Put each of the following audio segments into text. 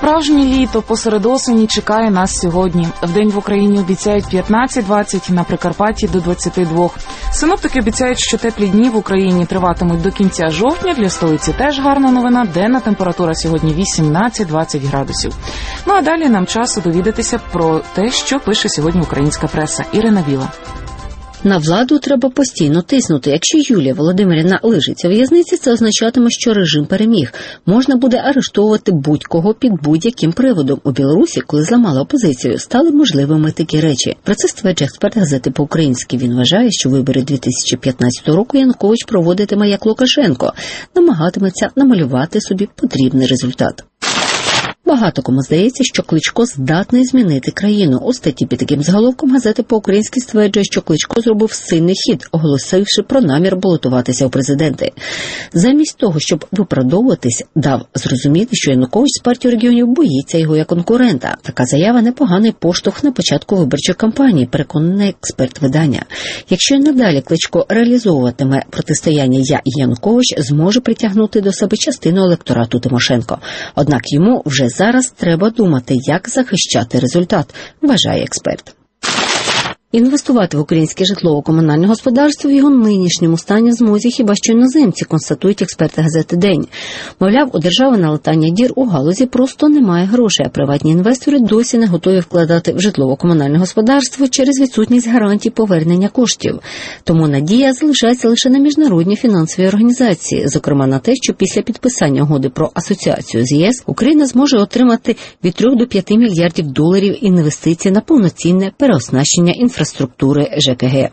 Справжнє літо посеред осені чекає нас сьогодні. Вдень в Україні обіцяють 15-20, на Прикарпатті до 22. Синоптики обіцяють, що теплі дні в Україні триватимуть до кінця жовтня. Для столиці теж гарна новина. Денна температура сьогодні 18-20 градусів. Ну а далі нам часу довідатися про те, що пише сьогодні українська преса. Ірина Біла. На владу треба постійно тиснути. Якщо Юлія Володимирівна лишиться в в'язниці, це означатиме, що режим переміг. Можна буде арештовувати будь-кого під будь-яким приводом. У Білорусі, коли зламали опозицію, стали можливими такі речі. Про це стверджує експерт газети «По-українськи». Він вважає, що вибори 2015 року Янукович проводитиме як Лукашенко. Намагатиметься намалювати собі потрібний результат. Багато кому здається, що Кличко здатний змінити країну. У статті під таким заголовком газети «По-українськи» стверджує, що Кличко зробив сильний хід, оголосивши про намір балотуватися у президенти. Замість того, щоб виправдовуватись, дав зрозуміти, що Янукович з партії регіонів боїться його як конкурента. Така заява – непоганий поштовх на початку виборчої кампанії, переконаний експерт видання. Якщо й надалі Кличко реалізовуватиме протистояння «Я» і Янукович, зможе притягнути до себе частину електорату Тимошенко. Однак йому вже зараз треба думати, як захищати результат, вважає експерт. Інвестувати в українське житлово-комунальне господарство в його нинішньому стані змозі хіба що іноземці, констатують експерти газети «День». Мовляв, у держави на латання дір у галузі просто немає грошей, а приватні інвестори досі не готові вкладати в житлово-комунальне господарство через відсутність гарантій повернення коштів. Тому надія залишається лише на міжнародні фінансові організації, зокрема на те, що після підписання угоди про асоціацію з ЄС Україна зможе отримати від 3 до 5 мільярдів доларів інвестицій на повноцінне переоснащення інфраструктури ЖКГ.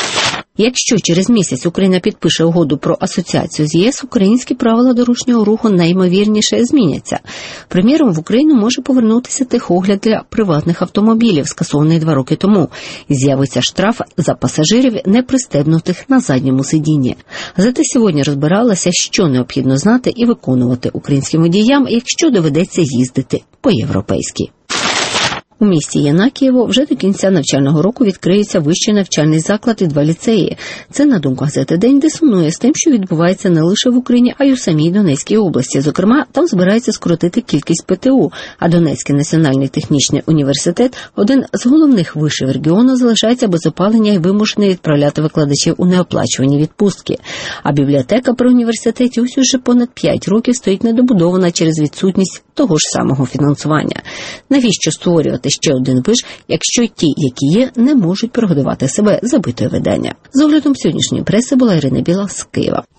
Якщо через місяць Україна підпише угоду про асоціацію з ЄС, українські правила дорожнього руху найімовірніше зміняться. Приміром, в Україну може повернутися техогляд для приватних автомобілів, скасований 2 роки тому. З'явиться штраф за пасажирів, не пристебнутих на задньому сидінні. Газета сьогодні розбиралася, що необхідно знати і виконувати українським водіям, якщо доведеться їздити по-європейськи. У місті Янакієво вже до кінця навчального року відкриється вищий навчальний заклад і 2 ліцеї. Це, на думку газети «День», дисонує з тим, що відбувається не лише в Україні, а й у самій Донецькій області. Зокрема, там збирається скоротити кількість ПТУ, а Донецький національний технічний університет, один з головних вишів регіону, залишається без опалення і вимушений відправляти викладачів у неоплачувані відпустки. А бібліотека при університеті ось уже понад 5 років стоїть недобудована через відсутність того ж самого фінансування. Навіщо створювати ще один виш, якщо ті, які є, не можуть прогодувати себе, забитої видання? З оглядом сьогоднішньої преси була Ірина Біла з Києва.